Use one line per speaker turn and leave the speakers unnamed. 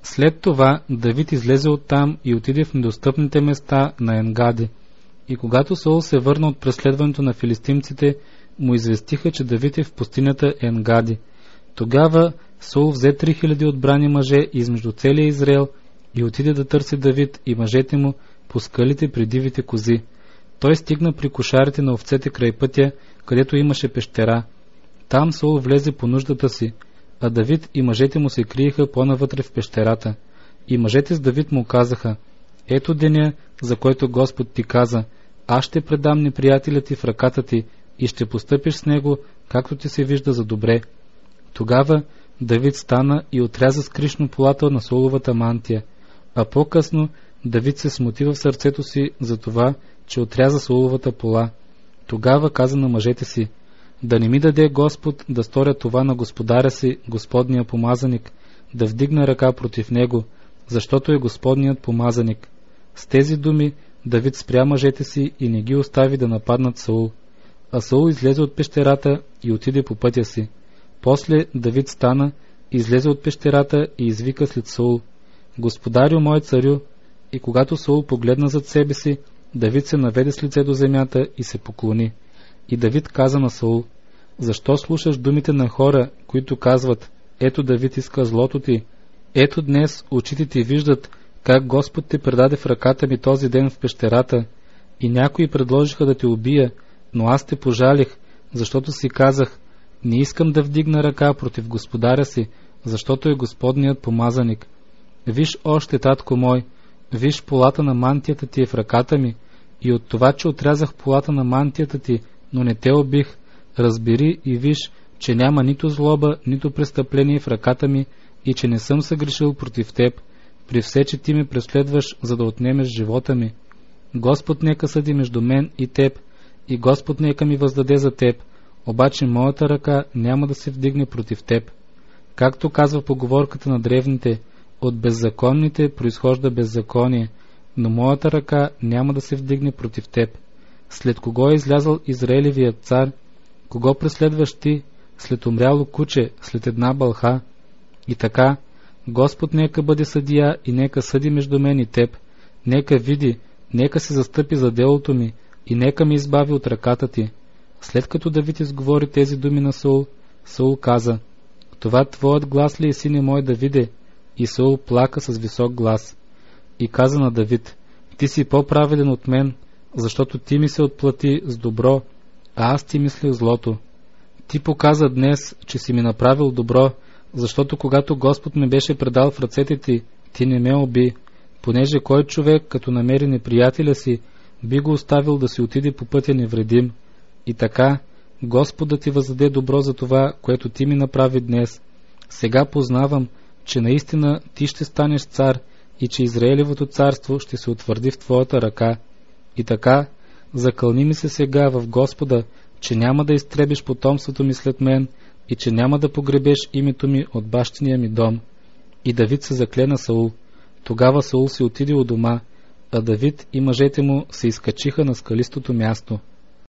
След това Давид излезе оттам и отиде в недостъпните места на Енгади. И когато Саул се върна от преследването на филистимците, му известиха, че Давид е в пустинята Енгади. Тогава Саул взе 3000 отбрани мъже измежду целия Израел и отиде да търси Давид и мъжете му по скалите при дивите кози. Той стигна при кошарите на овцете край пътя, където имаше пещера. Там Саул влезе по нуждата си, а Давид и мъжете му се криеха по-навътре в пещерата. И мъжете с Давид му казаха: ето деня, за който Господ ти каза: аз ще предам неприятеля ти в ръката ти и ще постъпиш с него, както ти се вижда за добре. Тогава Давид стана и отряза скришно полата на Сауловата мантия, а по-късно Давид се смути в сърцето си за това, че отряза Сауловата пола. Тогава каза на мъжете си: да не ми даде Господ да сторя това на господаря си, Господния помазаник, да вдигна ръка против него, защото е Господният помазаник. С тези думи Давид спря мъжете си и не ги остави да нападнат Саул. А Саул излезе от пещерата и отиде по пътя си. После Давид стана, излезе от пещерата и извика след Саул: Господарю мой царю. И когато Саул погледна зад себе си, Давид се наведе с лице до земята и се поклони. И Давид каза на Саул: защо слушаш думите на хора, които казват: ето Давид иска злото ти? Ето днес очите ти виждат как Господ те предаде в ръката ми този ден в пещерата. И някои предложиха да те убия, но аз те пожалих, защото си казах: не искам да вдигна ръка против господаря си, защото е Господният помазаник. Виж още, татко мой, виж, полата на мантията ти е в ръката ми, и от това, че отрязах полата на мантията ти, но не те убих, разбери и виж, че няма нито злоба, нито престъпление в ръката ми и че не съм съгрешил против теб, при все, че ти ме преследваш, за да отнемеш живота ми. Господ нека съди между мен и теб, и Господ нека ми въздаде за теб, обаче моята ръка няма да се вдигне против теб. Както казва поговорката на древните: от беззаконните произхожда беззаконие, но моята ръка няма да се вдигне против теб. След кого е излязъл Израелевият цар? Кого преследваш ти? След умряло куче, след една бълха. И така, Господ нека бъде съдия и нека съди между мен и теб. Нека види, нека се застъпи за делото ми и нека ме избави от ръката ти. След като Давид изговори тези думи на Саул, Саул каза: това твоят глас ли е, сине мой Давиде? И Саул плака с висок глас. И каза на Давид: ти си по-праведен от мен, защото ти ми се отплати с добро, а аз ти мислих злото. Ти показа днес, че си ми направил добро, защото когато Господ ме беше предал в ръцете ти, ти не ме уби, понеже кой човек, като намери неприятеля си, би го оставил да си отиде по пътя невредим. И така, Господ да ти въздаде добро за това, което ти ми направи днес. Сега познавам, че наистина ти ще станеш цар и че Израелевото царство ще се утвърди в твоята ръка. И така, закълни ми се сега в Господа, че няма да изтребиш потомството ми след мен и че няма да погребеш името ми от бащиния ми дом. И Давид се закле на Саул. Тогава Саул се отиде у дома, а Давид и мъжете му се изкачиха на скалистото място.